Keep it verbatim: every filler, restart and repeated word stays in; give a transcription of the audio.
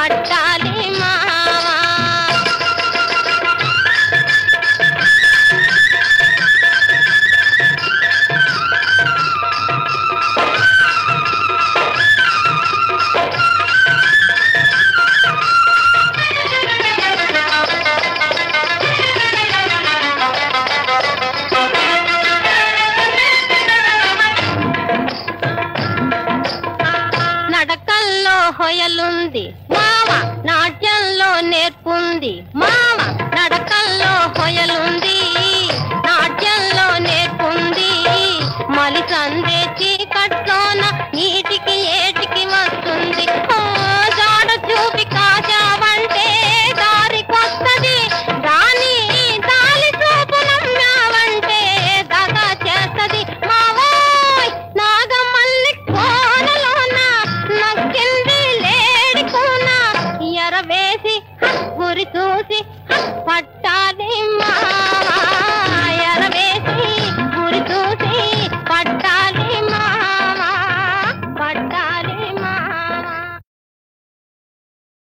పట్టాలి మావా. నడకల్లో హొయలుంది మావ, నాట్యంలో నేర్పుంది మావ. నడకల్లో హొయలుంది, నాట్యంలో నేర్పుంది. మలి సందే చీకట్లోన నీటికి ఏటికి వస్తుంది. ఓ జాడ చూపి కాచావంటే దారి కొత్తది, దాని దాలి చూపు నమ్మావంటే దగా చేస్తది మావోయ్. నాగమల్లి కోనలోన నక్కింది లేడి కూన, ఎరవేసి గురి చూసి